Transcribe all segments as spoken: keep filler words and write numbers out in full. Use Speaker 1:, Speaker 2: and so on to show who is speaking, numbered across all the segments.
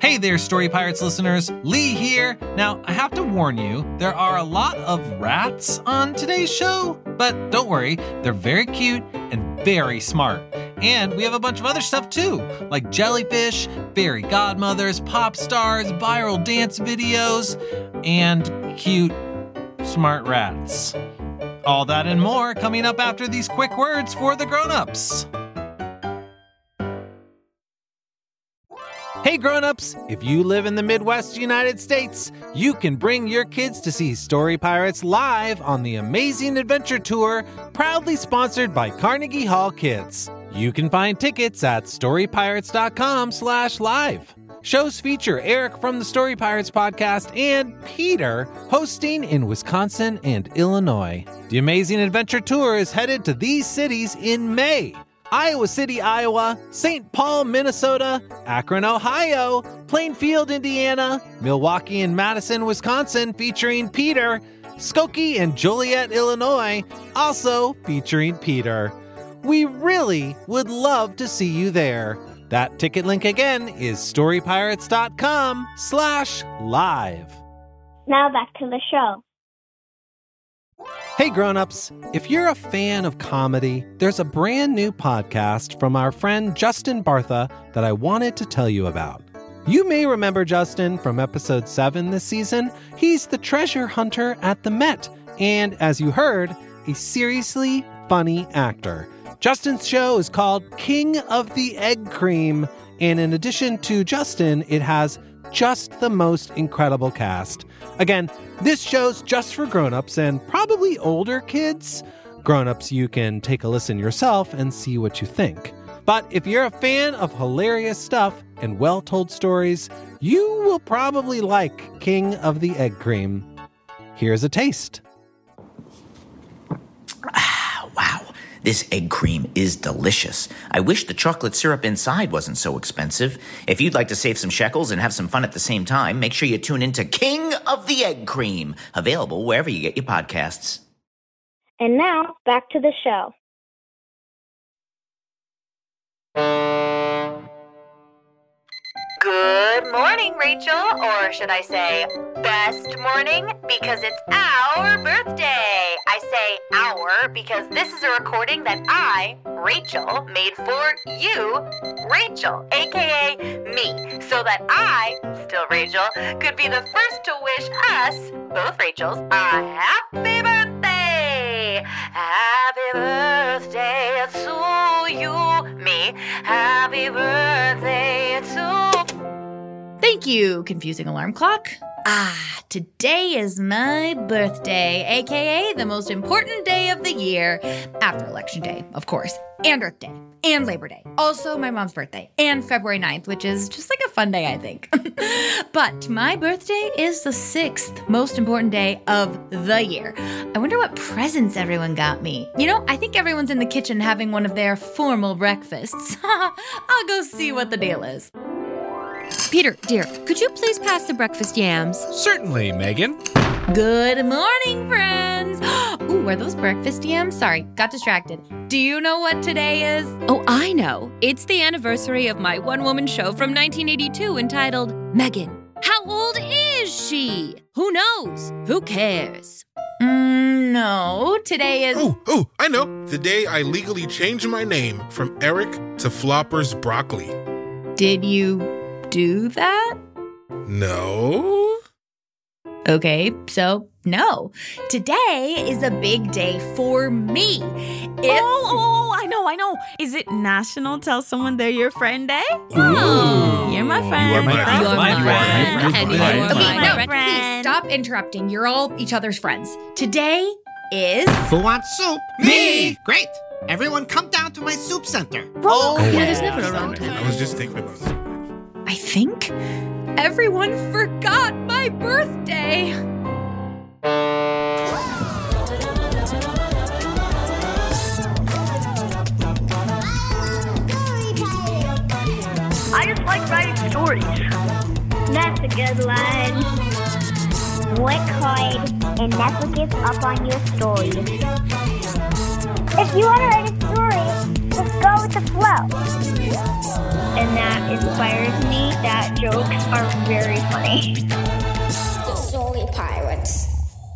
Speaker 1: Hey there, Story Pirates listeners. Lee here. Now, I have to warn you, there are a lot of rats on today's show, but don't worry, they're very cute and very smart. And we have a bunch of other stuff too, like jellyfish, fairy godmothers, pop stars, viral dance videos, and cute, smart rats. All that and more coming up after these quick words for the grown-ups. Hey grown-ups, if you live in the Midwest United States, you can bring your kids to see Story Pirates live on the Amazing Adventure Tour, proudly sponsored by Carnegie Hall Kids. You can find tickets at storypirates.com slash live. Shows feature Eric from the Story Pirates podcast and Peter hosting in Wisconsin and Illinois. The Amazing Adventure Tour is headed to these cities in May. Iowa City, Iowa, Saint Paul, Minnesota, Akron, Ohio, Plainfield, Indiana, Milwaukee and Madison, Wisconsin, featuring Peter, Skokie and Joliet, Illinois, also featuring Peter. We really would love to see you there. That ticket link again is storypirates.com slash live.
Speaker 2: Now back to the show.
Speaker 1: Hey grown-ups, if you're a fan of comedy, there's a brand new podcast from our friend Justin Bartha that I wanted to tell you about. You may remember Justin from episode seven this season. He's the treasure hunter at the Met, and as you heard, a seriously funny actor. Justin's show is called King of the Egg Cream, and in addition to Justin, it has just the most incredible cast. Again, this show's just for grown-ups and probably older kids. Grown-ups, you can take a listen yourself and see what you think. But if you're a fan of hilarious stuff and well-told stories, you will probably like King of the Egg Cream. Here's a taste.
Speaker 3: Wow, this egg cream is delicious. I wish the chocolate syrup inside wasn't so expensive. If you'd like to save some shekels and have some fun at the same time, make sure you tune into King of the Egg Cream, available wherever you get your podcasts.
Speaker 2: And now, back to the show.
Speaker 4: Good morning, Rachel, or should I say best morning, because it's our birthday. I say our because this is a recording that I, Rachel, made for you, Rachel, aka me, so that I, still Rachel, could be the first to wish us, both Rachels, a happy birthday. Happy birthday to you, me. Happy birthday to
Speaker 5: Thank you, confusing alarm clock. Ah, today is my birthday, aka the most important day of the year, after Election Day, of course, and Earth Day, and Labor Day. Also my mom's birthday, and February ninth, which is just like a fun day, I think. But my birthday is the sixth most important day of the year. I wonder what presents everyone got me. You know, I think everyone's in the kitchen having one of their formal breakfasts. I'll go see what the deal is.
Speaker 6: Peter, dear, could you please pass the breakfast yams?
Speaker 7: Certainly, Megan.
Speaker 5: Good morning, friends. Ooh, are those breakfast yams? Sorry, got distracted. Do you know what today is?
Speaker 6: Oh, I know. It's the anniversary of my one-woman show from nineteen eighty-two entitled Megan. How old is she? Who knows? Who cares?
Speaker 5: Mm, no, today is...
Speaker 7: Oh, oh, I know. The day I legally changed my name from Eric to Floppers Broccoli.
Speaker 5: Did you do that?
Speaker 7: No.
Speaker 5: Okay, so no. Today is a big day for me. It's...
Speaker 8: Oh, oh, I know, I know. Is it National Tell Someone They're Your Friend Day?
Speaker 6: Oh.
Speaker 8: You're my friend.
Speaker 7: You are my friend.
Speaker 5: You are my friend.
Speaker 6: And you
Speaker 7: Right.
Speaker 6: are
Speaker 5: Okay,
Speaker 6: my
Speaker 5: no,
Speaker 6: friend.
Speaker 5: please stop interrupting. You're all each other's friends. Today is...
Speaker 9: Who wants soup?
Speaker 1: Me!
Speaker 9: Great. Everyone come down to my soup center.
Speaker 5: Oh,
Speaker 6: yeah,
Speaker 5: yeah,
Speaker 6: there's never a wrong time.
Speaker 7: I was just thinking about it.
Speaker 5: I think everyone forgot my birthday.
Speaker 2: I just like writing stories. That's a good line. Work hard and never give up on your stories. If you want to write a story, Just go with the flow. And that inspires me that jokes are very funny.
Speaker 10: The Story Pirates.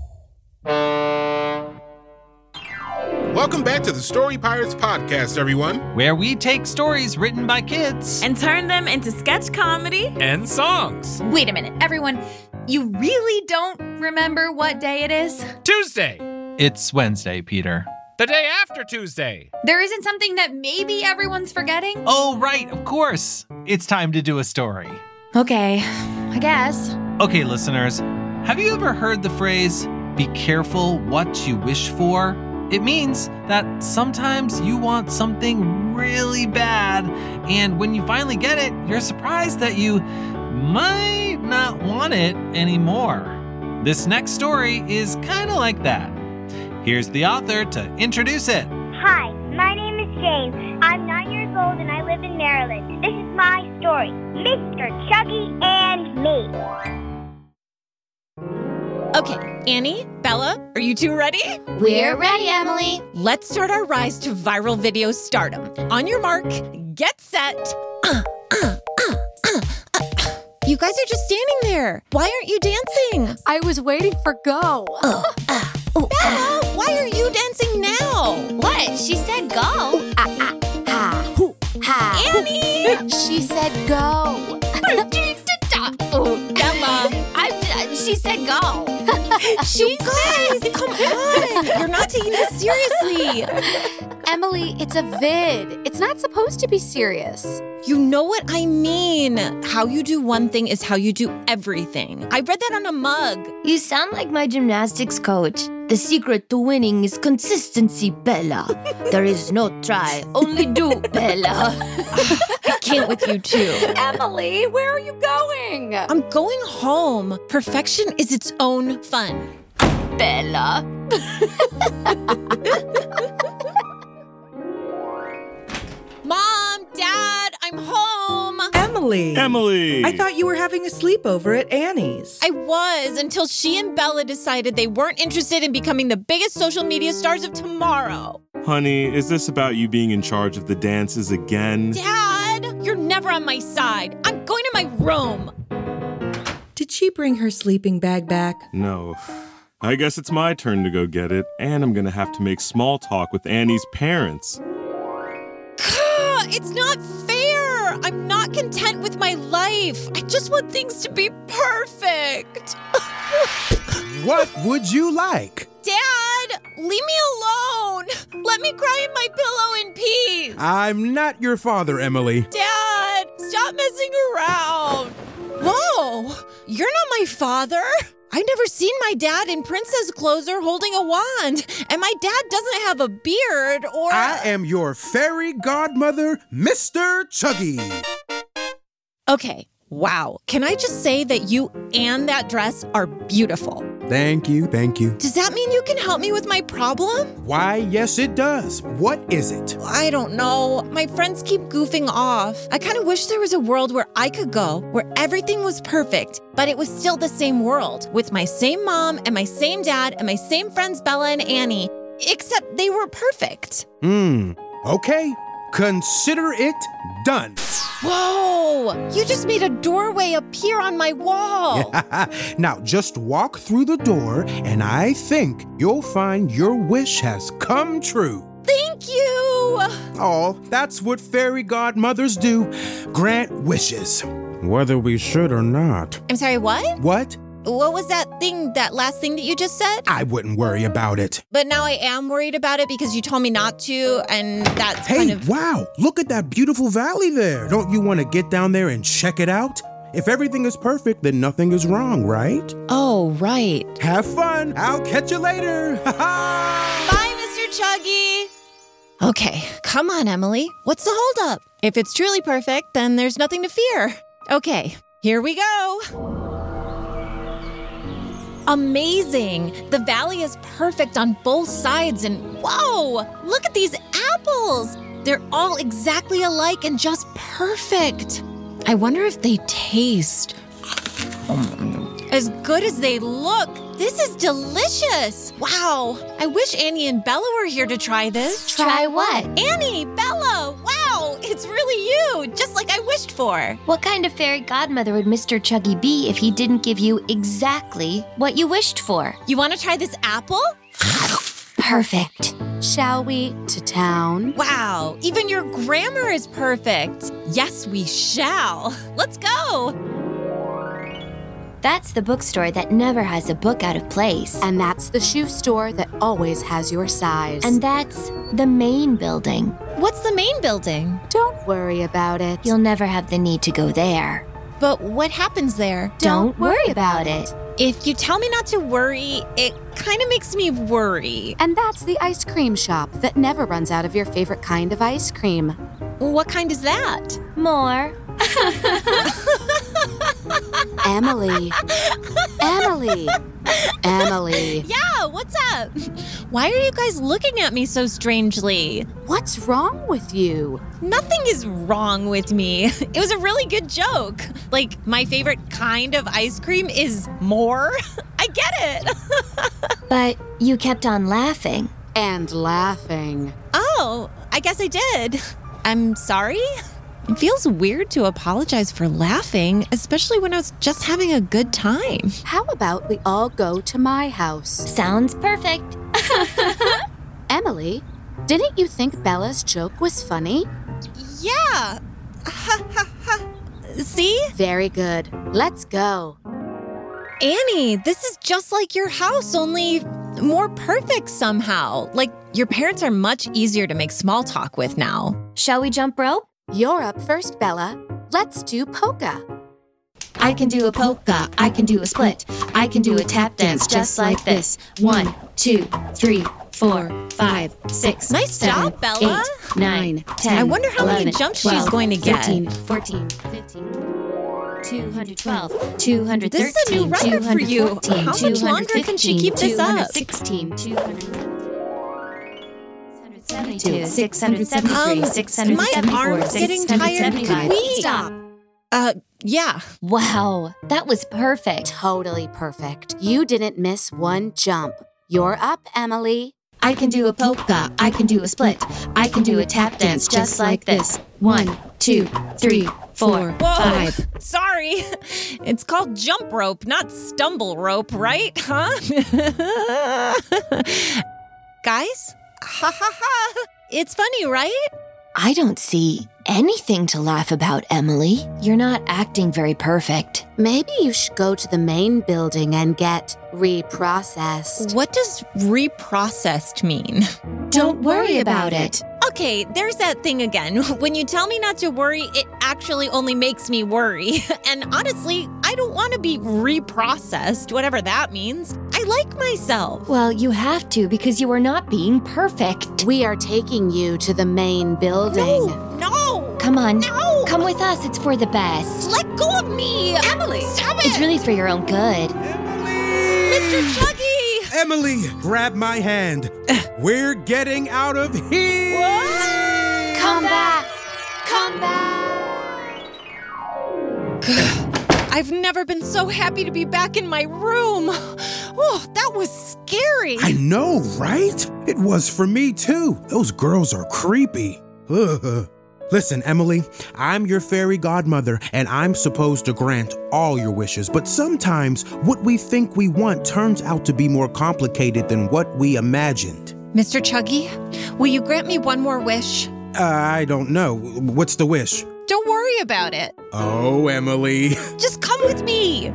Speaker 7: Welcome back to the Story Pirates podcast, everyone.
Speaker 1: Where we take stories written by kids
Speaker 8: And turn them into sketch comedy.
Speaker 1: and songs.
Speaker 5: Wait a minute, everyone. You really don't remember what day it is?
Speaker 11: Tuesday,
Speaker 1: It's Wednesday, Peter.
Speaker 11: the day after Tuesday.
Speaker 5: There isn't something that maybe everyone's forgetting?
Speaker 1: Oh, right, of course. It's time to do a story.
Speaker 5: Okay, I guess.
Speaker 1: Okay, listeners, have you ever heard the phrase, be careful what you wish for? It means that sometimes you want something really bad, and when you finally get it, you're surprised that you might not want it anymore. This next story is kind of like that. Here's the author to introduce it.
Speaker 2: Hi, my name is James. I'm nine years old and I live in Maryland. This is my story, Mister Chuggy and me.
Speaker 6: Okay, Annie, Bella, are you two ready?
Speaker 10: We're ready, Emily.
Speaker 6: Let's start our rise to viral video stardom. On your mark, get set. Uh, uh, uh, uh, uh. You guys are just standing there. Why aren't you dancing?
Speaker 10: I was waiting for go.
Speaker 6: Uh, uh, Bella, why are you dancing now?
Speaker 10: What? She said go. Ooh, ah, ah, ha, hoo, ha.
Speaker 6: Annie!
Speaker 10: She said go.
Speaker 6: Oh, Bella.
Speaker 10: I, uh, she said go.
Speaker 6: You guys, come on. You're not taking this seriously.
Speaker 10: Emily, it's a vid. It's not supposed to be serious.
Speaker 6: You know what I mean. How you do one thing is how you do everything. I read that on a mug.
Speaker 12: You sound like my gymnastics coach. The secret to winning is consistency, Bella. There is no try, only do, Bella.
Speaker 6: I can't with you two.
Speaker 10: Emily, where are you going?
Speaker 6: I'm going home. Perfection is its own fun.
Speaker 12: Bella.
Speaker 6: Mom, Dad, I'm home.
Speaker 13: Emily.
Speaker 14: Emily.
Speaker 13: I thought you were having a sleepover at Annie's.
Speaker 6: I was until she and Bella decided they weren't interested in becoming the biggest social media stars of tomorrow.
Speaker 14: Honey, is this about you being in charge of the dances again?
Speaker 6: Dad, you're never on my side. I'm going to my room.
Speaker 13: Did she bring her sleeping bag back?
Speaker 14: No. I guess it's my turn to go get it, and I'm gonna have to make small talk with Annie's parents.
Speaker 6: It's not fair. I'm not content with my life. I just want things to be perfect.
Speaker 15: What would you like?
Speaker 6: Dad, leave me alone. Let me cry in my pillow in peace.
Speaker 15: I'm not your father, Emily.
Speaker 6: Dad, stop messing around. Whoa, you're not my father. I've never seen my dad in princess clothes or holding a wand. And my dad doesn't have a beard or...
Speaker 15: I am your fairy godmother, Mister Chuggy.
Speaker 6: Okay, wow. Can I just say that you and that dress are beautiful?
Speaker 15: Thank you, thank you.
Speaker 6: Does that mean you can help me with my problem?
Speaker 15: Why, yes, it does. What is it?
Speaker 6: I don't know. My friends keep goofing off. I kind of wish there was a world where I could go, where everything was perfect, but it was still the same world, with my same mom and my same dad and my same friends Bella and Annie, except they were perfect.
Speaker 15: Hmm, okay. Consider it done.
Speaker 6: Whoa! You just made a doorway appear on my wall.
Speaker 15: Now, just walk through the door, and I think you'll find your wish has come true.
Speaker 6: Thank you!
Speaker 15: Oh, that's what fairy godmothers do. Grant wishes. Whether we should or not.
Speaker 6: I'm sorry, what?
Speaker 15: What?
Speaker 6: What was that thing, that last thing that you just said?
Speaker 15: I wouldn't worry about it.
Speaker 6: But now I am worried about it because you told me not to, and that's
Speaker 15: hey,
Speaker 6: kind of...
Speaker 15: wow, look at that beautiful valley there. Don't you want to get down there and check it out? If everything is perfect, then nothing is wrong, right?
Speaker 6: Oh, right.
Speaker 15: Have fun. I'll catch you later.
Speaker 6: Bye, Mister Chuggy. Okay, come on, Emily. What's the holdup? If it's truly perfect, then there's nothing to fear. Okay, here we go. Amazing! The valley is perfect on both sides, and whoa! Look at these apples! They're all exactly alike and just perfect. I wonder if they taste as good as they look. This is delicious! Wow! I wish Annie and Bella were here to try this.
Speaker 10: Try what?
Speaker 6: Annie, Bella! it's really you, just like I wished for.
Speaker 12: What kind of fairy godmother would Mister Chuggy be if he didn't give you exactly what you wished for?
Speaker 6: You want to try this apple?
Speaker 12: Perfect.
Speaker 10: Shall we to town?
Speaker 6: Wow, even your grammar is perfect. Yes, we shall. Let's go.
Speaker 12: That's the bookstore that never has a book out of place.
Speaker 10: And that's the shoe store that always has your size.
Speaker 12: And that's the main building.
Speaker 6: What's the main building?
Speaker 10: Don't worry about it.
Speaker 12: You'll never have the need to go there.
Speaker 6: But what happens there?
Speaker 12: Don't, Don't worry about it.
Speaker 6: If you tell me not to worry, it kind of makes me worry.
Speaker 10: And that's the ice cream shop that never runs out of your favorite kind of ice cream.
Speaker 6: What kind is that?
Speaker 12: More.
Speaker 10: Emily. Emily. Emily.
Speaker 6: Yeah, what's up? Why are you guys looking at me so strangely?
Speaker 10: What's wrong with you?
Speaker 6: Nothing is wrong with me. It was a really good joke. Like, my favorite kind of ice cream is more. I get it.
Speaker 12: But you kept on laughing.
Speaker 10: And laughing.
Speaker 6: Oh, I guess I did. I'm sorry. It feels weird to apologize for laughing, especially when I was just having a good time.
Speaker 10: How about we all go to my house?
Speaker 12: Sounds perfect.
Speaker 10: Emily, didn't you think Bella's joke was funny?
Speaker 6: Yeah. See?
Speaker 10: Very good. Let's go.
Speaker 6: Annie, this is just like your house, only more perfect somehow. Like, your parents are much easier to make small talk with now.
Speaker 12: Shall we jump rope?
Speaker 10: You're up first, Bella. Let's do polka.
Speaker 12: I can do a polka, I can do a split, I can do a tap dance just like this. One, two, three, four, five, six,
Speaker 6: nice
Speaker 12: seven,
Speaker 6: job, Bella.
Speaker 12: eight, nine, ten,
Speaker 6: I wonder how
Speaker 12: eleven,
Speaker 6: many jumps
Speaker 12: twelve,
Speaker 6: she's going to get.
Speaker 12: thirteen, fourteen, fifteen, two hundred twelve, two hundred thirteen,
Speaker 6: this is a new record for you. How much longer can she keep this up?
Speaker 12: two hundred sixteen, two hundred seventy-two, six hundred seventy-three,
Speaker 6: Um,
Speaker 12: six hundred
Speaker 6: my
Speaker 12: seventy-four,
Speaker 6: arm's getting tired. Could we
Speaker 12: Stop.
Speaker 6: Uh, yeah.
Speaker 12: Wow, that was perfect.
Speaker 10: Totally perfect. You didn't miss one jump. You're up, Emily.
Speaker 12: I can do a polka, I can do a split, I can do a tap dance just like this. One, two, three, four,
Speaker 6: Whoa.
Speaker 12: five.
Speaker 6: Sorry. It's called jump rope, not stumble rope, right? Huh? Guys? Ha ha ha. It's funny, right?
Speaker 12: I don't see anything to laugh about, Emily. You're not acting very perfect.
Speaker 10: Maybe you should go to the main building and get reprocessed.
Speaker 6: What does reprocessed mean?
Speaker 12: Don't worry about it.
Speaker 6: Okay, there's that thing again. When you tell me not to worry, it actually only makes me worry. And honestly, I don't want to be reprocessed, whatever that means. I like myself.
Speaker 12: Well, you have to because you are not being perfect.
Speaker 10: We are taking you to the main building.
Speaker 6: No, no.
Speaker 12: Come on.
Speaker 6: No.
Speaker 12: Come with us. It's for the best.
Speaker 6: Let go of me. Emily, stop it.
Speaker 12: It's really for your own good.
Speaker 6: Mister Chuggy.
Speaker 15: Emily, grab my hand. We're getting out of here.
Speaker 6: What?
Speaker 10: Come back. Come back.
Speaker 6: I've never been so happy to be back in my room. Oh, that was scary.
Speaker 15: I know, right? It was for me, too. Those girls are creepy. Ugh. Listen, Emily, I'm your fairy godmother, and I'm supposed to grant all your wishes. But sometimes what we think we want turns out to be more complicated than what we imagined.
Speaker 6: Mister Chuggy, will you grant me one more wish?
Speaker 15: Uh, I don't know. What's the wish?
Speaker 6: Don't worry about it.
Speaker 15: Oh, Emily.
Speaker 6: Just come with me.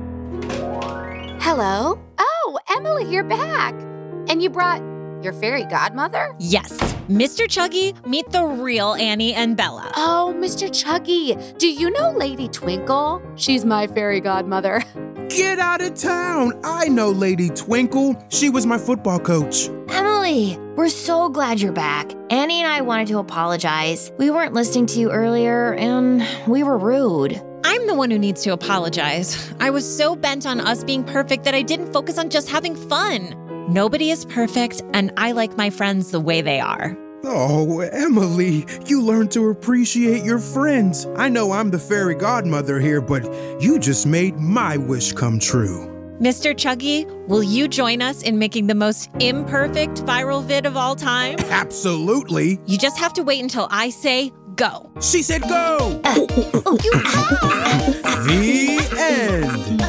Speaker 10: Hello? Oh, Emily, you're back. And you brought your fairy godmother?
Speaker 6: Yes. Mister Chuggy, meet the real Annie and Bella.
Speaker 10: Oh, Mister Chuggy, do you know Lady Twinkle? She's my fairy godmother.
Speaker 15: Get out of town. I know Lady Twinkle. She was my football coach.
Speaker 12: Emily, we're so glad you're back. Annie and I wanted to apologize. We weren't listening to you earlier, and we were rude.
Speaker 6: I'm the one who needs to apologize. I was so bent on us being perfect that I didn't focus on just having fun. Nobody is perfect, and I like my friends the way they are.
Speaker 15: Oh, Emily, you learn to appreciate your friends. I know I'm the fairy godmother here, but you just made my wish come true.
Speaker 6: Mister Chuggy, will you join us in making the most imperfect viral vid of all time?
Speaker 15: Absolutely.
Speaker 6: You just have to wait until I say go.
Speaker 15: She said go!
Speaker 6: Uh, oh, you
Speaker 15: The end.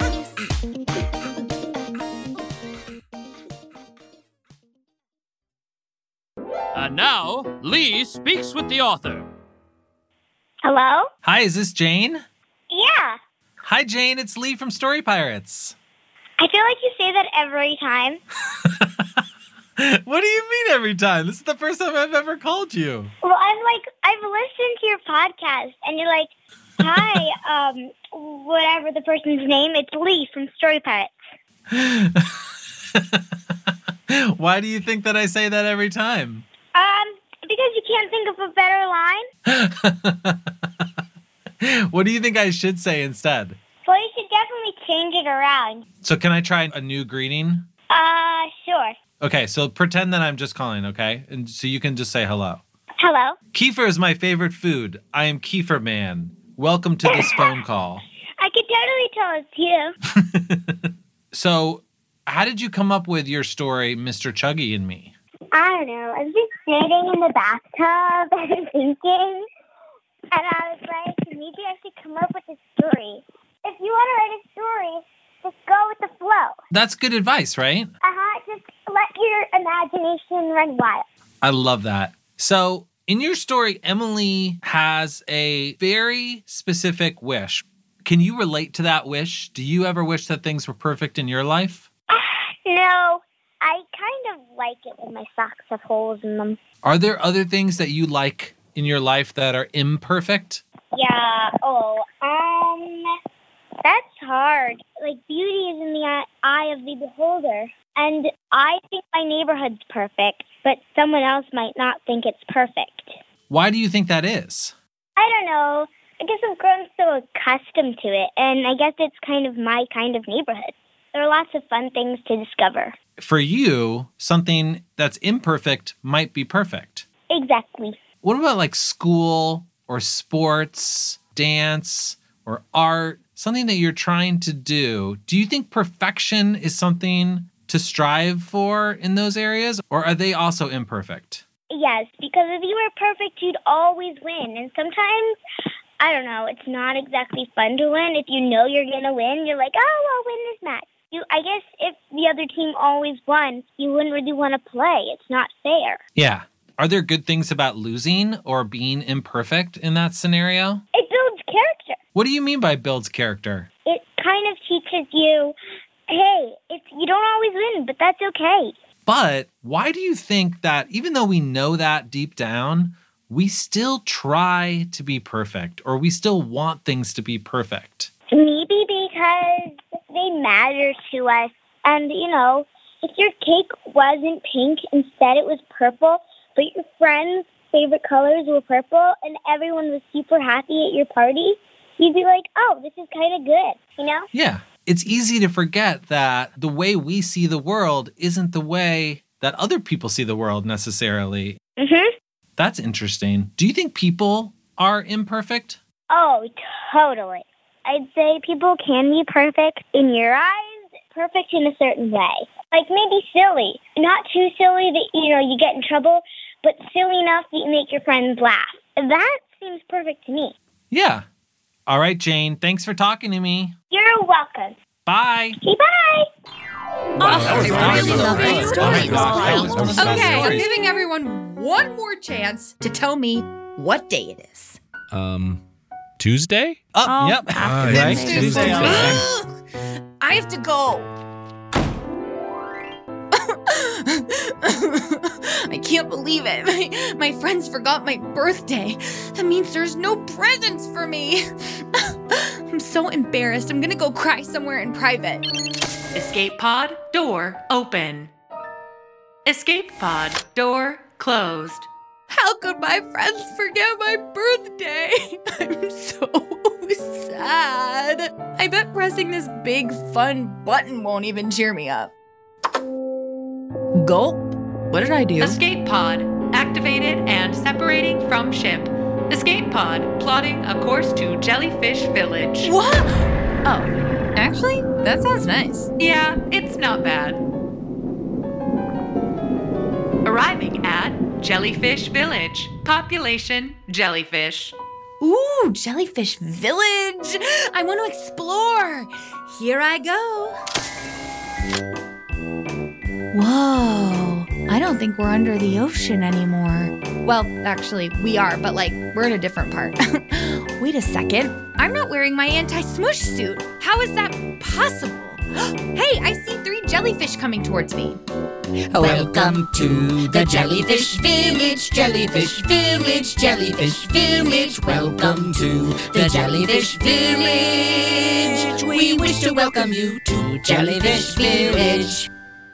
Speaker 11: And now, Lee speaks with the author.
Speaker 2: Hello?
Speaker 1: Hi, is this Jane?
Speaker 2: Yeah.
Speaker 1: Hi, Jane. It's Lee from Story Pirates.
Speaker 2: I feel like you say that every time.
Speaker 1: What do you mean every time? This is the first time I've ever called you.
Speaker 2: Well, I'm like, I've listened to your podcast, and you're like, hi, um, whatever the person's name, it's Lee from Story Pirates.
Speaker 1: Why do you think that I say that every time?
Speaker 2: Um, because you can't think of a better line.
Speaker 1: What do you think I should say instead?
Speaker 2: Well, you should definitely change it around.
Speaker 1: So can I try a new greeting?
Speaker 2: Uh, sure.
Speaker 1: Okay, so pretend that I'm just calling, okay? And so you can just say hello.
Speaker 2: Hello.
Speaker 1: Kefir is my favorite food. I am Kefir Man. Welcome to this phone call.
Speaker 2: I could totally tell it's you.
Speaker 1: So, how did you come up with your story, Mister Chuggy and Me?
Speaker 2: I don't know. I was just sitting in the bathtub and thinking, and I was like, maybe I should come up with a story. If you want to write a story, just go with the flow.
Speaker 1: That's good advice, right?
Speaker 2: Uh-huh. Just let your imagination run wild.
Speaker 1: I love that. So, in your story, Emily has a very specific wish. Can you relate to that wish? Do you ever wish that things were perfect in your life?
Speaker 2: No, I kind of like it when my socks have holes in them.
Speaker 1: Are there other things that you like in your life that are imperfect?
Speaker 2: Yeah, oh, um, that's hard. Like, beauty is in the eye of the beholder. And I think my neighborhood's perfect, but someone else might not think it's perfect.
Speaker 1: Why do you think that is?
Speaker 2: I don't know. I guess I've grown so accustomed to it, and I guess it's kind of my kind of neighborhood. There are lots of fun things to discover.
Speaker 1: For you, something that's imperfect might be perfect.
Speaker 2: Exactly.
Speaker 1: What about like school or sports, dance or art, something that you're trying to do? Do you think perfection is something to strive for in those areas, or are they also imperfect?
Speaker 2: Yes, because if you were perfect, you'd always win. And sometimes, I don't know, it's not exactly fun to win. If you know you're going to win, you're like, oh, I'll win this match. You, I guess if the other team always won, you wouldn't really want to play. It's not fair.
Speaker 1: Yeah. Are there good things about losing or being imperfect in that scenario?
Speaker 2: It builds character.
Speaker 1: What do you mean by builds character?
Speaker 2: It kind of teaches you, hey, it's, you don't always win, but that's okay.
Speaker 1: But why do you think that even though we know that deep down, we still try to be perfect, or we still want things to be perfect?
Speaker 2: Maybe because they matter to us. And, you know, if your cake wasn't pink, instead it was purple, but your friends' favorite colors were purple, and everyone was super happy at your party, you'd be like, oh, this is kind of good, you know?
Speaker 1: Yeah. It's easy to forget that the way we see the world isn't the way that other people see the world necessarily.
Speaker 2: Mm-hmm.
Speaker 1: That's interesting. Do you think people are imperfect?
Speaker 2: Oh, totally. I'd say people can be perfect in your eyes, perfect in a certain way. Like maybe silly. Not too silly that, you know, you get in trouble, but silly enough that you make your friends laugh. That seems perfect to me.
Speaker 1: Yeah. All right, Jane. Thanks for talking to me.
Speaker 2: You're welcome.
Speaker 1: Bye.
Speaker 2: Okay, bye.
Speaker 1: Wow, that was really lovely.
Speaker 5: Oh my
Speaker 1: gosh, that was one of the best
Speaker 5: Okay, I'm
Speaker 1: stories.
Speaker 5: giving everyone one more chance to tell me what day it is.
Speaker 11: Um, Tuesday?
Speaker 1: Oh,
Speaker 5: Oh,
Speaker 1: yep.
Speaker 7: Ah,
Speaker 1: right.
Speaker 7: yes,
Speaker 1: Tuesday.
Speaker 7: Tuesday.
Speaker 5: Ugh, I have to go. I can't believe it. My, my friends forgot my birthday. That means there's no presents for me. I'm so embarrassed. I'm gonna go cry somewhere in private.
Speaker 16: Escape pod, door open. Escape pod, door closed.
Speaker 5: How could my friends forget my birthday? I'm so sad. I bet pressing this big fun button won't even cheer me up. Gulp. What did I do?
Speaker 16: Escape pod activated and separating from ship. Escape pod plotting a course to Jellyfish Village.
Speaker 5: What? Oh, actually, that sounds nice.
Speaker 16: Yeah, it's not bad. Arriving at Jellyfish Village. Population jellyfish.
Speaker 5: Ooh, Jellyfish Village! I want to explore! Here I go. Whoa, I don't think we're under the ocean anymore. Well, actually, we are, but like, we're in a different part. Wait a second, I'm not wearing my anti-smush suit. How is that possible? Hey, I see three jellyfish coming towards me.
Speaker 17: Welcome to the Jellyfish Village, Jellyfish Village, Jellyfish Village. Welcome to the Jellyfish Village. We wish to welcome you to Jellyfish Village.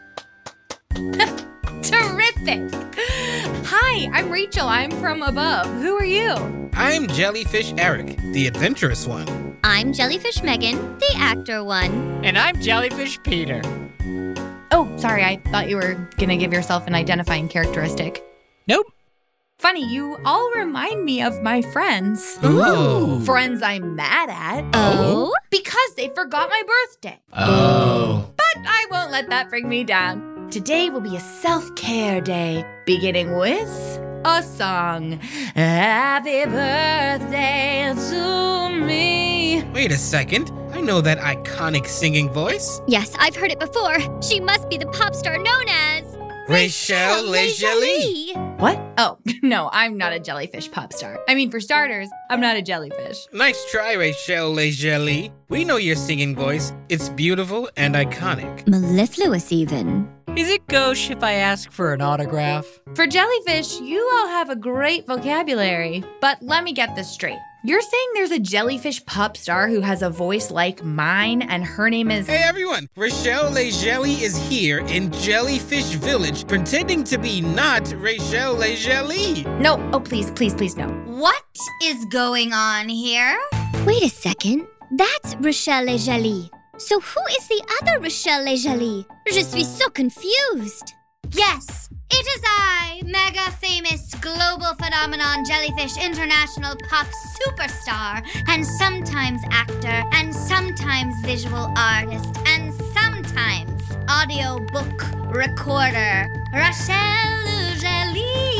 Speaker 5: Terrific! Hi, I'm Rachel. I'm from above. Who are you?
Speaker 18: I'm Jellyfish Eric, the adventurous one.
Speaker 19: I'm Jellyfish Megan, the actor one.
Speaker 11: And I'm Jellyfish Peter.
Speaker 5: Oh, sorry, I thought you were gonna give yourself an identifying characteristic.
Speaker 11: Nope.
Speaker 5: Funny, you all remind me of my friends.
Speaker 18: Ooh.
Speaker 5: Friends I'm mad at.
Speaker 19: Oh?
Speaker 5: Because they forgot my birthday.
Speaker 18: Oh.
Speaker 5: But I won't let that bring me down. Today will be a self-care day, beginning with a song. Happy birthday to me.
Speaker 18: Wait a second. I know that iconic singing voice.
Speaker 19: Yes, I've heard it before. She must be the pop star known as...
Speaker 18: Rachel Lejeune.
Speaker 5: What? Oh, no, I'm not a jellyfish pop star. I mean, for starters, I'm not a jellyfish.
Speaker 18: Nice try, Rachel Lejeune. We know your singing voice. It's beautiful and iconic.
Speaker 19: Mellifluous, even.
Speaker 11: Is it gauche if I ask for an autograph?
Speaker 5: For jellyfish, you all have a great vocabulary. But let me get this straight. You're saying there's a jellyfish pop star who has a voice like mine and her name is...
Speaker 18: Hey everyone, Rachel Lejeune is here in Jellyfish Village pretending to be not Rachel Lejeune.
Speaker 5: No, oh please, please, please no.
Speaker 19: What is going on here? Wait a second, that's Rachel Lejeune. So who is the other Rachel Lejeune? Je suis so confused. Yes, it is I, mega famous global phenomenon Jellyfish International pop superstar, and sometimes actor, and sometimes visual artist, and sometimes audiobook recorder, Rachel Lejeune.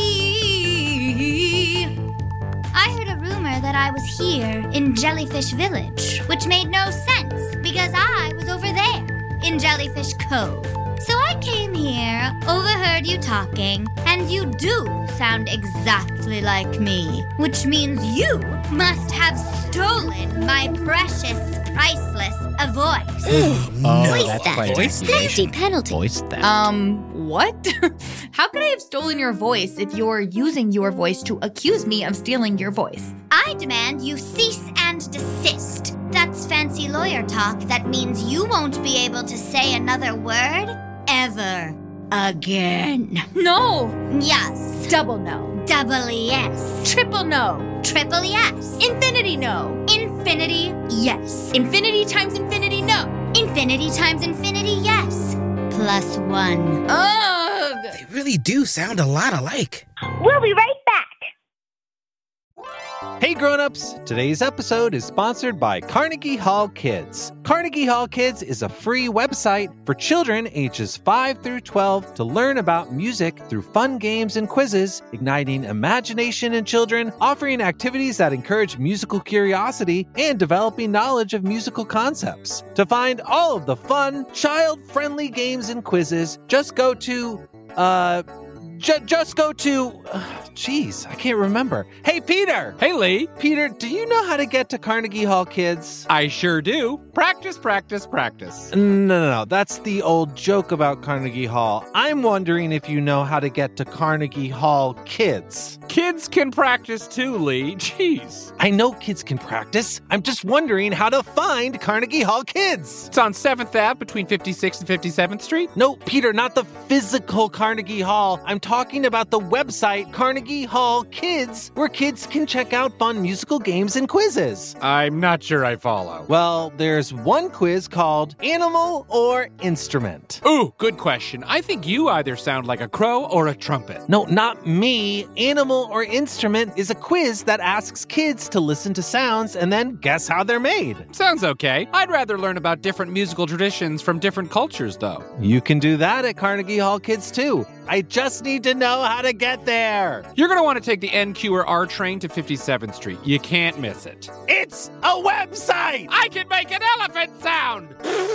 Speaker 19: I heard a rumor that I was here in Jellyfish Village, which made no sense because I was over there in Jellyfish Cove. So I came here, overheard you talking, and you do sound exactly like me, which means you must have stolen my precious, priceless voice.
Speaker 11: Oh,
Speaker 19: Voice
Speaker 11: that's
Speaker 19: theft.
Speaker 11: quite
Speaker 19: Voice fifty penalty.
Speaker 11: Voice theft.
Speaker 5: Um, what? How could I have stolen your voice if you're using your voice to accuse me of stealing your voice?
Speaker 19: I demand you cease and desist. That's fancy lawyer talk that means you won't be able to say another word ever again.
Speaker 5: No.
Speaker 19: Yes.
Speaker 5: Double no.
Speaker 19: Double yes.
Speaker 5: Triple no.
Speaker 19: Triple yes.
Speaker 5: Infinity no.
Speaker 19: Infinity yes.
Speaker 5: Infinity times infinity no.
Speaker 19: Infinity times infinity yes. Plus one.
Speaker 5: Ugh.
Speaker 18: They really do sound a lot alike.
Speaker 2: We'll be right back.
Speaker 1: Hey grown-ups, today's episode is sponsored by Carnegie Hall Kids. Carnegie Hall Kids is a free website for children ages five through twelve to learn about music through fun games and quizzes, igniting imagination in children, offering activities that encourage musical curiosity, and developing knowledge of musical concepts. To find all of the fun, child-friendly games and quizzes, just go to, uh... J- just go to... Jeez, uh, I can't remember. Hey, Peter!
Speaker 11: Hey, Lee.
Speaker 1: Peter, do you know how to get to Carnegie Hall Kids?
Speaker 11: I sure do. Practice, practice, practice.
Speaker 1: No, no, no. That's the old joke about Carnegie Hall. I'm wondering if you know how to get to Carnegie Hall Kids.
Speaker 11: Kids can practice too, Lee. Jeez.
Speaker 1: I know kids can practice. I'm just wondering how to find Carnegie Hall Kids.
Speaker 11: It's on seventh Avenue between fifty-sixth and fifty-seventh Street?
Speaker 1: No, Peter, not the physical Carnegie Hall. I'm talking about the website Carnegie Hall Kids, where kids can check out fun musical games and quizzes.
Speaker 11: I'm not sure I follow.
Speaker 1: Well, there's one quiz called Animal or Instrument.
Speaker 11: Ooh, good question. I think you either sound like a crow or a trumpet.
Speaker 1: No, not me. Animal or Instrument is a quiz that asks kids to listen to sounds and then guess how they're made.
Speaker 11: Sounds okay. I'd rather learn about different musical traditions from different cultures, though.
Speaker 1: You can do that at Carnegie Hall Kids, too. I just need to know how to get there.
Speaker 20: You're going to want to take the N Q or R train to fifty-seventh Street. You can't miss it.
Speaker 1: It's a website!
Speaker 20: I can make an elephant sound!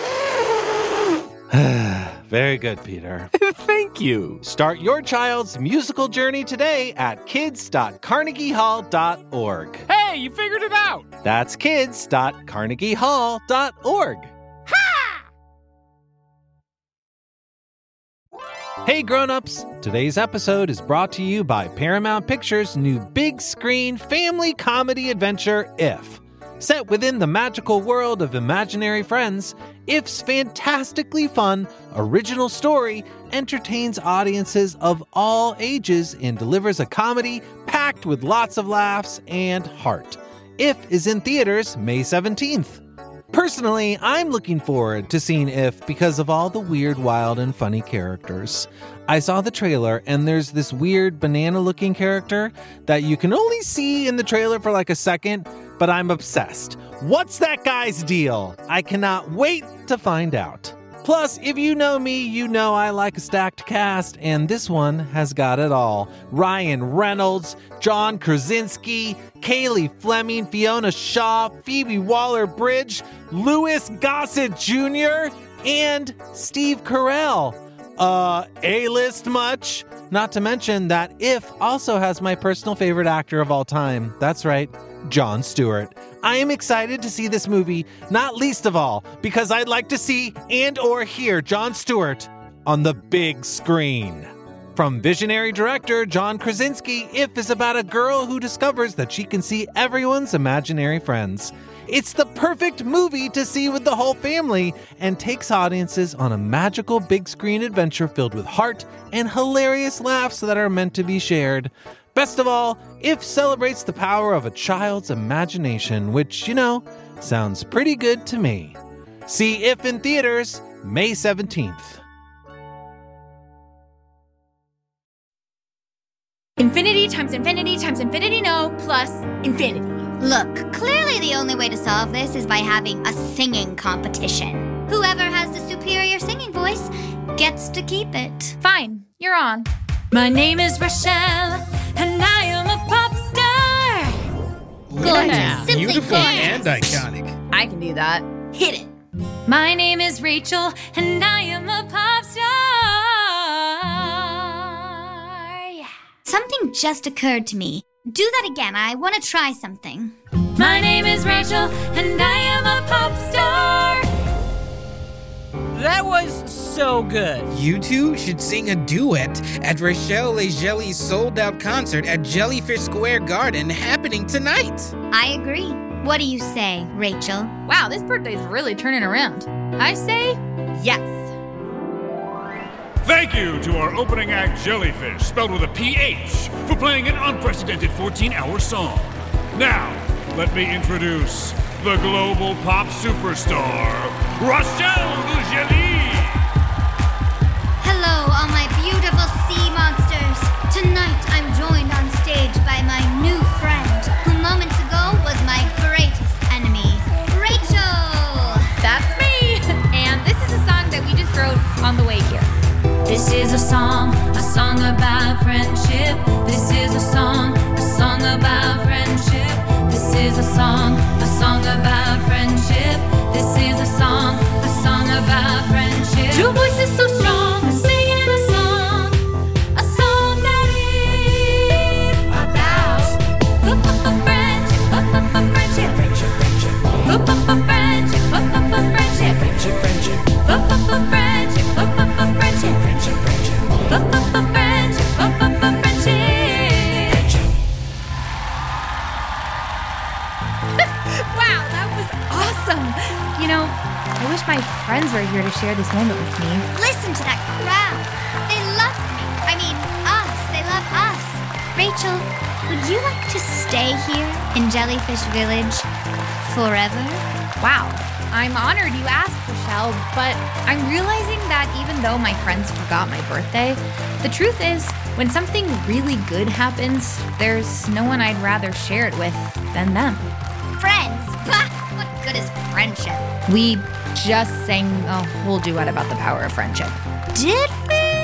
Speaker 1: Very good, Peter.
Speaker 20: Thank you.
Speaker 1: Start your child's musical journey today at kids dot carnegie hall dot org.
Speaker 20: Hey, you figured it out!
Speaker 1: That's kids dot carnegie hall dot org. Hey grown-ups! Today's episode is brought to you by Paramount Pictures' new big screen family comedy adventure, If. Set within the magical world of imaginary friends, If's fantastically fun, original story entertains audiences of all ages and delivers a comedy packed with lots of laughs and heart. If is in theaters May seventeenth. Personally, I'm looking forward to seeing If because of all the weird, wild, and funny characters. I saw the trailer, and there's this weird banana-looking character that you can only see in the trailer for like a second, but I'm obsessed. What's that guy's deal? I cannot wait to find out. Plus, if you know me, you know I like a stacked cast, and this one has got it all. Ryan Reynolds, John Krasinski, Kaylee Fleming, Fiona Shaw, Phoebe Waller-Bridge, Louis Gossett Junior, and Steve Carell. Uh, A-list much? Not to mention that If also has my personal favorite actor of all time. That's right, Jon Stewart. I am excited to see this movie, not least of all, because I'd like to see and or hear Jon Stewart on the big screen. From visionary director John Krasinski, If is about a girl who discovers that she can see everyone's imaginary friends. It's the perfect movie to see with the whole family and takes audiences on a magical big screen adventure filled with heart and hilarious laughs that are meant to be shared. Best of all, If celebrates the power of a child's imagination, which, you know, sounds pretty good to me. See If in theaters May seventeenth.
Speaker 5: Infinity times infinity times infinity no plus infinity.
Speaker 19: Look, clearly the only way to solve this is by having a singing competition. Whoever has the superior singing voice gets to keep it.
Speaker 5: Fine, you're on. My name is Rochelle, and I am a pop star.
Speaker 19: Gorgeous.
Speaker 18: Yeah.
Speaker 19: Simply
Speaker 18: Beautiful
Speaker 19: gorgeous.
Speaker 18: and iconic.
Speaker 5: I can do that.
Speaker 19: Hit it.
Speaker 5: My name is Rachel, and I am a pop star. Yeah.
Speaker 19: Something just occurred to me. Do that again. I want to try something.
Speaker 5: My name is Rachel, and I am a pop star.
Speaker 21: That was so good.
Speaker 18: You two should sing a duet at Rochelle Legelie's sold-out concert at Jellyfish Square Garden happening tonight.
Speaker 19: I agree. What do you say, Rachel?
Speaker 5: Wow, this birthday's really turning around. I say yes.
Speaker 22: Thank you to our opening act, Jellyfish, spelled with a P H, for playing an unprecedented fourteen-hour song. Now, let me introduce the global pop superstar, Rochelle Legelie.
Speaker 19: Hello, all my beautiful sea monsters. Tonight, I'm joined on stage by my new friend, who moments ago was my greatest enemy, Rachel.
Speaker 5: That's me. And this is a song that we just wrote on the way here. This is a song, a song about friendship. This is a song, a song about friendship. This is a song, a song about friendship. This is a song, a song about friendship. Two voices so strong, singing a song, a song that is about friendship, friendship, friendship, friendship, friendship, friendship, friendship, friendship, friendship, friendship. Wow, that was awesome. You know, I wish my friends were here to share this moment with me.
Speaker 19: Listen to that crowd. They love me. I mean, us. They love us. Rachel, would you like to stay here in Jellyfish Village forever?
Speaker 5: Wow, I'm honored you asked, Rochelle, but I'm realizing that even though my friends forgot my birthday, the truth is, when something really good happens, there's no one I'd rather share it with than them.
Speaker 19: Friends? Bah! What good is friendship?
Speaker 5: We just sang a whole duet about the power of friendship.
Speaker 19: Did we?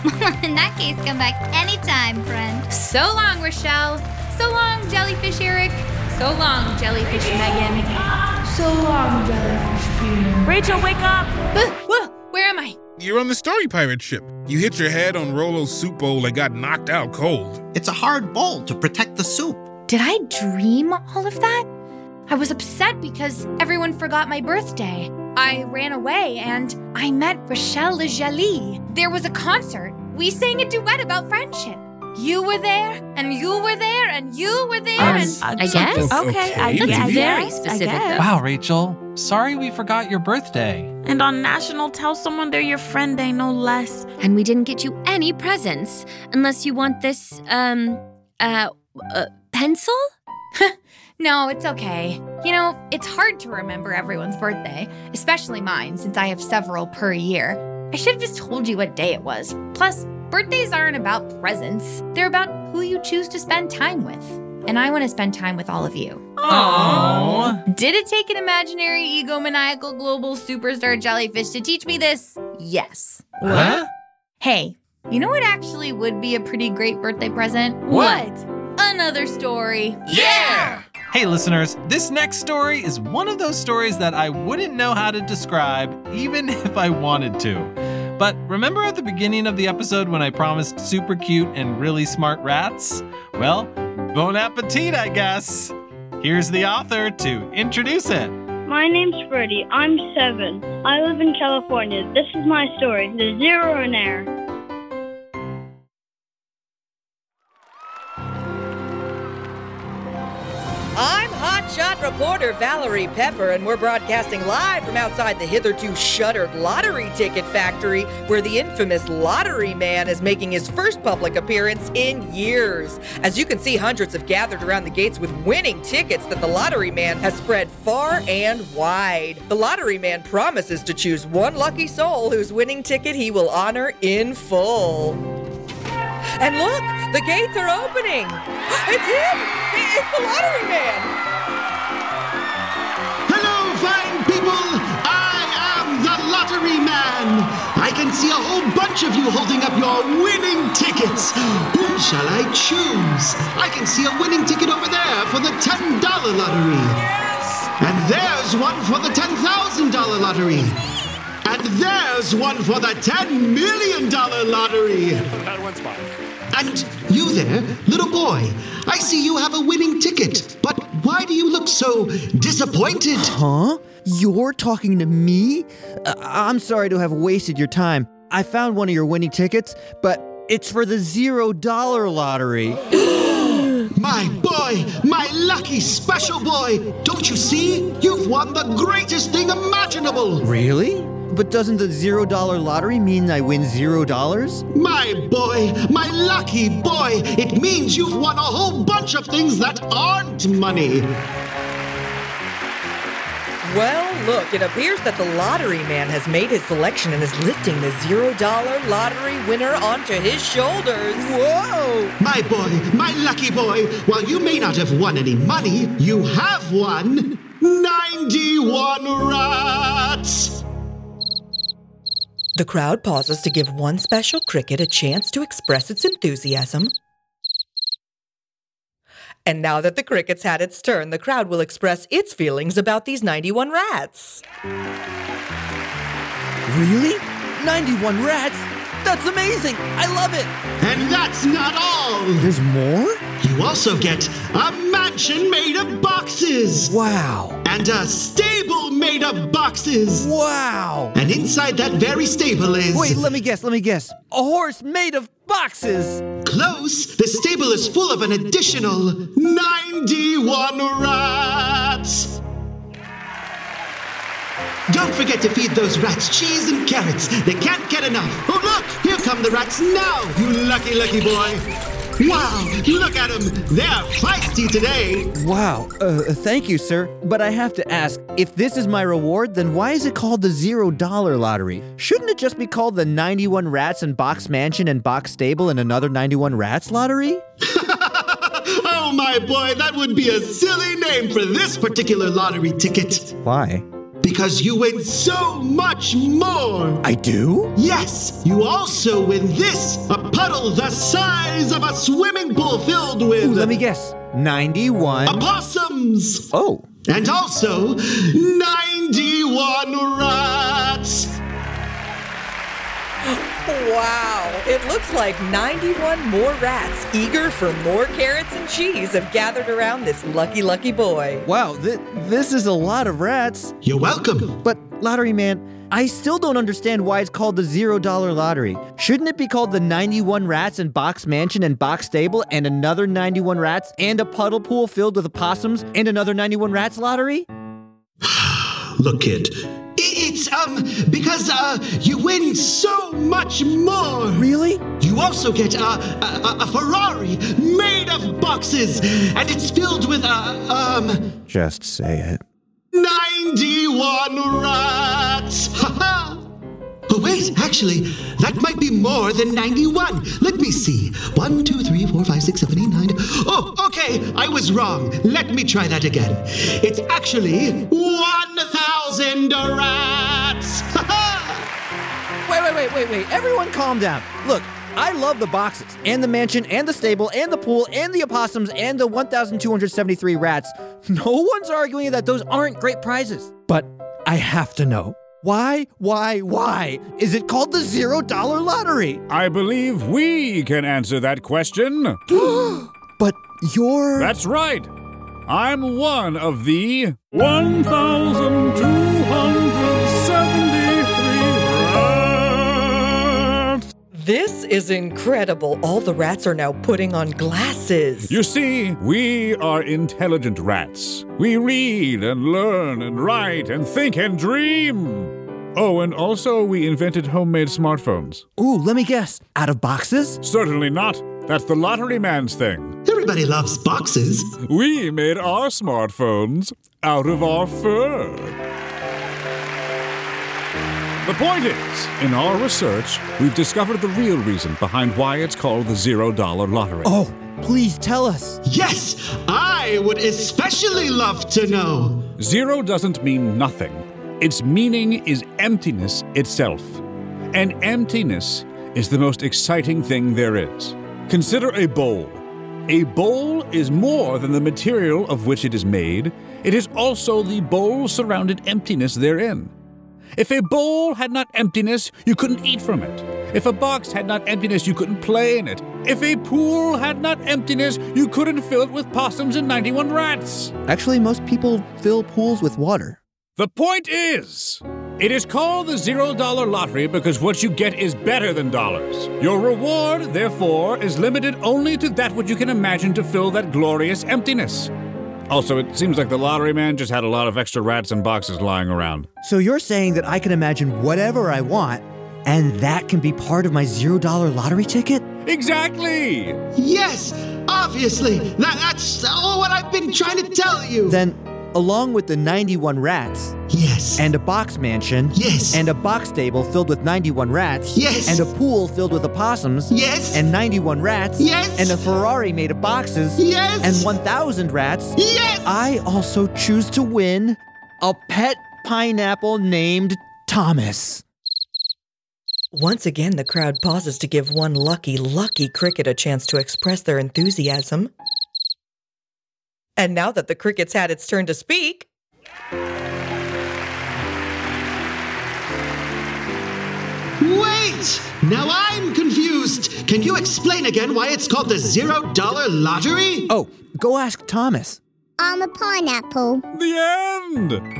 Speaker 19: In that case, come back anytime, friend.
Speaker 5: So long, Rochelle. So long, Jellyfish Eric. So long, Jellyfish Megan. So long, Jellyfish Peter.
Speaker 8: Rachel, wake up!
Speaker 5: Uh, whoa, where am I?
Speaker 7: You're on the Story Pirate ship. You hit your head on Rolo's soup bowl and got knocked out cold.
Speaker 9: It's a hard bowl to protect the soup.
Speaker 5: Did I dream all of that? I was upset because everyone forgot my birthday. I ran away and I met Rochelle Lejalie. There was a concert. We sang a duet about friendship. You were there, and you were there, and you were there,
Speaker 12: Um,
Speaker 5: and...
Speaker 12: I guess.
Speaker 8: Okay, I
Speaker 12: That's
Speaker 8: guess.
Speaker 12: very
Speaker 8: I
Speaker 12: specific,
Speaker 8: guess.
Speaker 12: though.
Speaker 1: Wow, Rachel. Sorry we forgot your birthday.
Speaker 8: And on National Tell Someone They're Your Friend Day, no less.
Speaker 12: And we didn't get you any presents, unless you want this, um, uh, uh pencil?
Speaker 5: No, it's okay. You know, it's hard to remember everyone's birthday, especially mine, since I have several per year. I should have just told you what day it was. Plus, birthdays aren't about presents. They're about who you choose to spend time with. And I want to spend time with all of you.
Speaker 1: Aww.
Speaker 5: Did it take an imaginary, egomaniacal, global superstar jellyfish to teach me this? Yes.
Speaker 1: What?
Speaker 5: Hey, you know what actually would be a pretty great birthday present?
Speaker 1: What?
Speaker 5: Another story.
Speaker 1: Yeah! Hey, listeners, this next story is one of those stories that I wouldn't know how to describe, even if I wanted to. But remember at the beginning of the episode when I promised super cute and really smart rats? Well, bon appetit, I guess. Here's the author to introduce it.
Speaker 3: My name's Freddie. I'm seven. I live in California. This is my story, The Zeronaire.
Speaker 4: I'm hotshot reporter Valerie Pepper, and we're broadcasting live from outside the hitherto shuttered lottery ticket factory, where the infamous Lottery Man is making his first public appearance in years. As you can see, hundreds have gathered around the gates with winning tickets that the Lottery Man has spread far and wide. The Lottery Man promises to choose one lucky soul whose winning ticket he will honor in full. And look, the gates are opening. It's him! It's the Lottery Man!
Speaker 23: Hello, fine people! I am the Lottery Man! I can see a whole bunch of you holding up your winning tickets. Whom shall I choose? I can see a winning ticket over there for the ten dollar lottery. Yes! And there's one for the ten thousand dollar lottery. And there's one for the ten million dollar lottery.
Speaker 22: That one's mine.
Speaker 23: And you there, little boy, I see you have a winning ticket, but why do you look so disappointed?
Speaker 24: Huh? You're talking to me? Uh, I'm sorry to have wasted your time. I found one of your winning tickets, but it's for the zero dollar lottery.
Speaker 23: My boy, my lucky special boy, don't you see? You've won the greatest thing imaginable.
Speaker 24: Really? But doesn't the zero dollar lottery mean I win zero dollars?
Speaker 23: My boy, my lucky boy, it means you've won a whole bunch of things that aren't money.
Speaker 4: Well, look, it appears that the Lottery Man has made his selection and is lifting the zero dollar lottery winner onto his shoulders.
Speaker 23: Whoa! My boy, my lucky boy, while you may not have won any money, you have won ninety-one rats!
Speaker 4: The crowd pauses to give one special cricket a chance to express its enthusiasm. And now that the cricket's had its turn, the crowd will express its feelings about these ninety-one rats.
Speaker 24: Really? ninety-one rats? That's amazing! I love it!
Speaker 23: And that's not all!
Speaker 24: There's more?
Speaker 23: You also get a mansion made of boxes!
Speaker 24: Wow!
Speaker 23: And a stable made of boxes!
Speaker 24: Wow!
Speaker 23: And inside that very stable is...
Speaker 24: Wait, let me guess, let me guess. A horse made of boxes!
Speaker 23: Close! The stable is full of an additional ninety-one rats! Don't forget to feed those rats cheese and carrots. They can't get enough. Oh, look! Here come the rats now, you lucky, lucky boy. Wow, look at them. They're feisty today.
Speaker 24: Wow, uh, thank you, sir. But I have to ask, if this is my reward, then why is it called the zero dollar lottery? Shouldn't it just be called the ninety-one Rats and Box Mansion and Box Stable and another ninety-one Rats lottery?
Speaker 23: Oh, my boy, that would be a silly name for this particular lottery ticket.
Speaker 24: Why?
Speaker 23: because you win so much more.
Speaker 24: I do?
Speaker 23: Yes, you also win this, a puddle the size of a swimming pool filled with...
Speaker 24: Ooh, let me guess. ninety-one...
Speaker 23: opossums.
Speaker 24: Oh.
Speaker 23: And also ninety-one rats.
Speaker 4: Wow, it looks like ninety-one more rats, eager for more carrots and cheese, have gathered around this lucky, lucky boy.
Speaker 24: Wow, th- this is a lot of rats.
Speaker 23: You're welcome.
Speaker 24: But, Lottery Man, I still don't understand why it's called the Zero Dollar Lottery. Shouldn't it be called the ninety-one Rats and Box Mansion and Box Stable and another ninety-one rats and a puddle pool filled with opossums and another ninety-one rats lottery?
Speaker 23: Look, kid. It's, um, because, uh, you win so much more.
Speaker 24: Really?
Speaker 23: You also get, uh, a, a Ferrari made of boxes, and it's filled with, uh, um...
Speaker 24: Just say it.
Speaker 23: ninety-one rats! Ha-ha! Oh, wait, actually, that might be more than ninety-one. Let me see. One, two, three, four, five, six, seven, eight, nine. Oh, okay, I was wrong. Let me try that again. It's actually one thousand rats. Ha-ha!
Speaker 24: Wait, wait, wait, wait, wait. Everyone calm down. Look, I love the boxes, and the mansion, and the stable, and the pool, and the opossums, and the one thousand two hundred seventy-three rats. No one's arguing that those aren't great prizes. But I have to know. Why, why, why is it called the Zero Dollar Lottery?
Speaker 22: I believe we can answer that question.
Speaker 24: But you're...
Speaker 22: That's right. I'm one of the one thousand two hundred seventy-three rats.
Speaker 4: This is incredible. All the rats are now putting on glasses.
Speaker 22: You see, we are intelligent rats. We read and learn and write and think and dream. Oh, and also we invented homemade smartphones.
Speaker 24: Ooh, let me guess. Out of boxes?
Speaker 22: Certainly not. That's the Lottery Man's thing.
Speaker 23: Everybody loves boxes.
Speaker 22: We made our smartphones out of our fur. The point is, in our research, we've discovered the real reason behind why it's called the Zero Dollar Lottery.
Speaker 24: Oh, please tell us.
Speaker 23: Yes, I would especially love to know.
Speaker 22: Zero doesn't mean nothing. Its meaning is emptiness itself. And emptiness is the most exciting thing there is. Consider a bowl. A bowl is more than the material of which it is made. It is also the bowl-surrounded emptiness therein. If a bowl had not emptiness, you couldn't eat from it. If a box had not emptiness, you couldn't play in it. If a pool had not emptiness, you couldn't fill it with possums and ninety-one rats.
Speaker 24: Actually, most people fill pools with water.
Speaker 22: The point is, it is called the Zero Dollar Lottery because what you get is better than dollars. Your reward, therefore, is limited only to that which you can imagine to fill that glorious emptiness. Also, it seems like the Lottery Man just had a lot of extra rats and boxes lying around.
Speaker 24: So you're saying that I can imagine whatever I want, and that can be part of my Zero Dollar Lottery ticket?
Speaker 22: Exactly!
Speaker 23: Yes, obviously. That, that's all what I've been trying to tell you.
Speaker 24: Then, along with the ninety-one rats,
Speaker 23: yes,
Speaker 24: and a box mansion,
Speaker 23: yes,
Speaker 24: and a box stable filled with ninety-one rats,
Speaker 23: yes,
Speaker 24: and a pool filled with opossums,
Speaker 23: yes,
Speaker 24: and ninety-one rats,
Speaker 23: yes,
Speaker 24: and a Ferrari made of boxes,
Speaker 23: yes,
Speaker 24: and one thousand rats,
Speaker 23: yes,
Speaker 24: I also choose to win a pet pineapple named Thomas.
Speaker 4: Once again, the crowd pauses to give one lucky, lucky cricket a chance to express their enthusiasm. And now that the cricket's had its turn to speak...
Speaker 23: Wait! Now I'm confused. Can you explain again why it's called the Zero Dollar Lottery?
Speaker 24: Oh, go ask Thomas.
Speaker 19: I'm a pineapple.
Speaker 22: The end!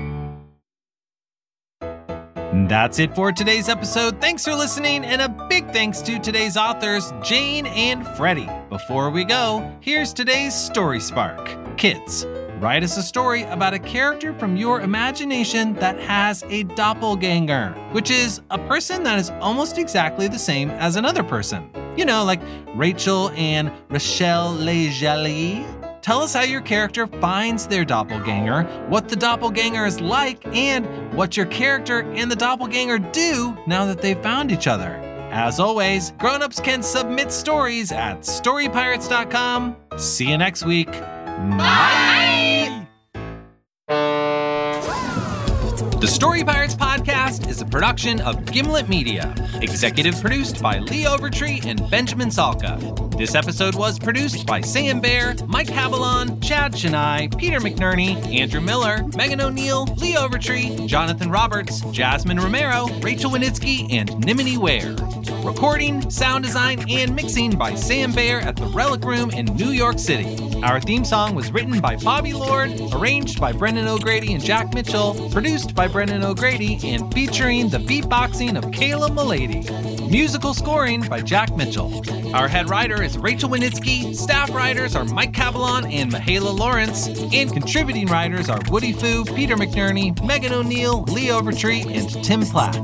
Speaker 1: That's it for today's episode. Thanks for listening, and a big thanks to today's authors, Jane and Freddie. Before we go, here's today's Story Spark. Kids, write us a story about a character from your imagination that has a doppelganger, which is a person that is almost exactly the same as another person. You know, like Rachel and Rachel Le Jolie. Tell us how your character finds their doppelganger, what the doppelganger is like, and what your character and the doppelganger do now that they've found each other. As always, grown-ups can submit stories at story pirates dot com. See you next week. Bye! The Story Pirates podcast is a production of Gimlet Media, executive produced by Lee Overtree and Benjamin Salka. This episode was produced by Sam Bear, Mike Havilon, Chad Chennai, Peter McNerney, Andrew Miller, Megan O'Neill, Lee Overtree, Jonathan Roberts, Jasmine Romero, Rachel Winitsky, and Nimini Ware. Recording, sound design, and mixing by Sam Bear at the Relic Room in New York City. Our theme song was written by Bobby Lord, arranged by Brendan O'Grady and Jack Mitchell, produced by Brendan O'Grady, and featuring the beatboxing of Kayla Mulady. Musical scoring by Jack Mitchell. Our head writer is Rachel Winitsky, staff writers are Mike Cavalon and Mahala Lawrence, and contributing writers are Woody Fu, Peter McNerney, Megan O'Neill, Lee Overtree, and Tim Platt.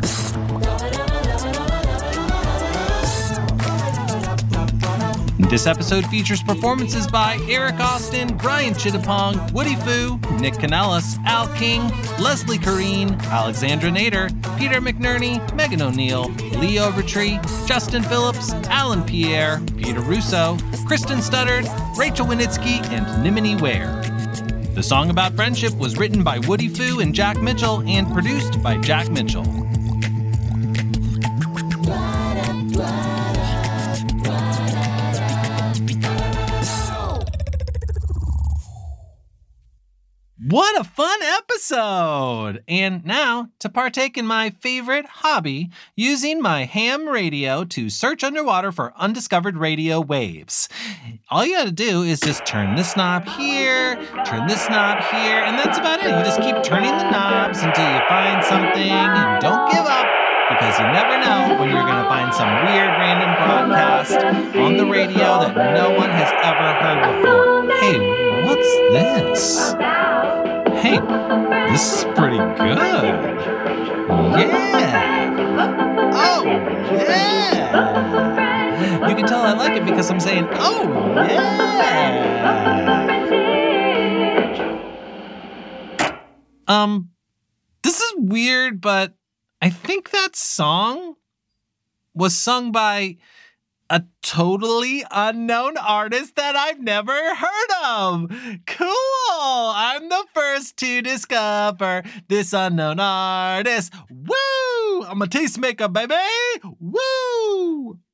Speaker 1: This episode features performances by Eric Austin, Brian Chittapong, Woody Fu, Nick Canellis, Al King, Leslie Kareen, Alexandra Nader, Peter McNerney, Megan O'Neill, Lee Overtree, Justin Phillips, Alan Pierre, Peter Russo, Kristen Studdard, Rachel Winitsky, and Nimini Ware. The song about friendship was written by Woody Fu and Jack Mitchell and produced by Jack Mitchell. What a fun episode! And now, to partake in my favorite hobby, using my ham radio to search underwater for undiscovered radio waves. All you gotta do is just turn this knob here, turn this knob here, and that's about it. You just keep turning the knobs until you find something, and don't give up, because you never know when you're gonna find some weird random broadcast on the radio that no one has ever heard before. Hey, what's this? Hey, this is pretty good. Yeah. Oh, yeah. You can tell I like it because I'm saying, oh, yeah. Um, this is weird, but I think that song was sung by a totally unknown artist that I've never heard of. Cool! I'm the first to discover this unknown artist. Woo! I'm a tastemaker, baby! Woo!